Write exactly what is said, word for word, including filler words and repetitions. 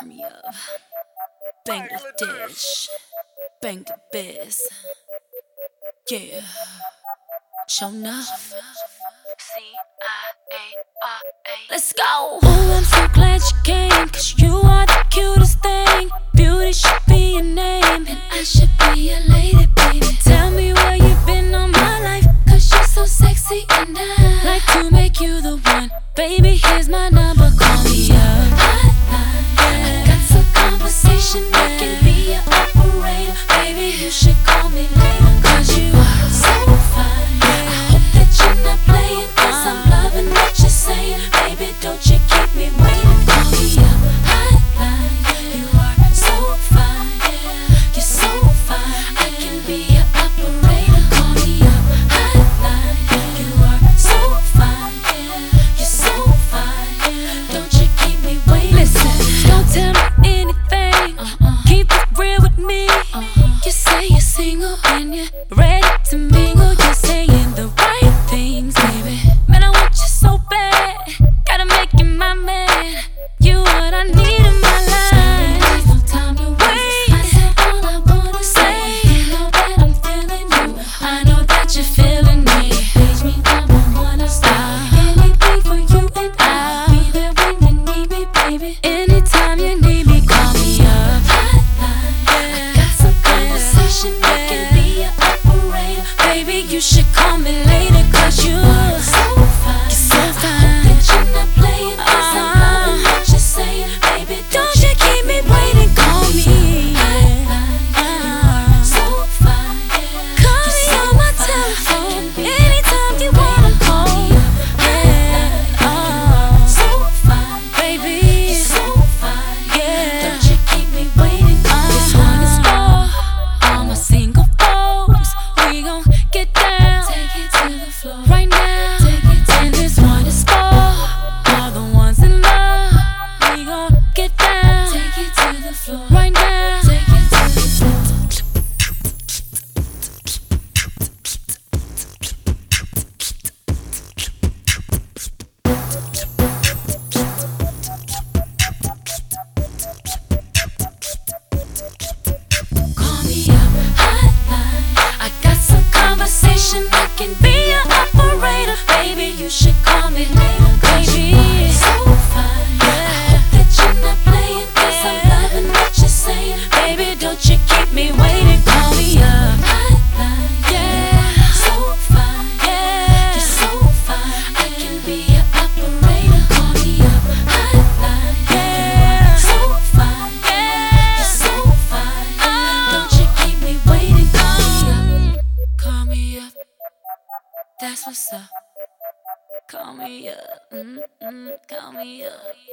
Army of Bangladesh, Bangladesh, yeah, show enough. C I A R A. Let's go. Oh, I'm so glad you came, cause you are the cutest thing. Beauty should be your name, and I should be your lady, baby. Tell me where you've been all my life, cause you're so sexy, and I like to make you the one. Baby, here's my number, call me up. I got some conversation, I can be your operator. Baby, you should call me later, cause you are so fine. I hope that you're not playing, cause I'm loving what you're saying. Baby, don't you keep me waiting, call me up. Hotline, you are so fine. You're so fine, I can be your operator. Call me up. Hotline, you are so fine. You're so fine, don't you keep me waiting. Listen, don't tell me anything, uh-uh. Keep it real with me. uh-uh. You say you're single and you're ready to mingle. You're saying the right things, baby. Man, I want you so bad, gotta make you my man. You what I need in my life. There's no time to wait. I said all I wanna say. You know that I'm feeling you, I know that you're feeling me. Page me number one, I stop anything for you, and I'll be there when you need me, baby. Anytime you need me, call me up. Hotline, I got some conversation, I can be your operator. Baby, you should call me later, cause you are so fine. You're so fine. I hope that you're not playing, cause I'm loving what you're saying. Baby, don't you keep me waiting, call me. Hotline, you are so fine. Call me on my telephone anytime you wanna call. Yeah, oh, so fine, baby, you're so fine. Yeah, don't you keep me waiting. This one is for all my single folks. We gon' get down, take it to the floor right now. Take it to and this one is for all the ones in love. We gon' get down, take it to the floor right now. Take it to the floor. Call me up. Hotline, I got some conversation, I can be your operator. Baby, you should call me later, baby. So fine, I hope that you're not playing, cause I'm loving what you're saying. Baby, don't you keep me waiting, call me up. Hotline, yeah, so fine, yeah, you're so fine, I can be your operator. Call me up. Hotline, yeah, so fine, yeah, you're so fine, don't you keep me waiting, call me up. Call me up, that's what's up. Call me up, mm-mm, call me up.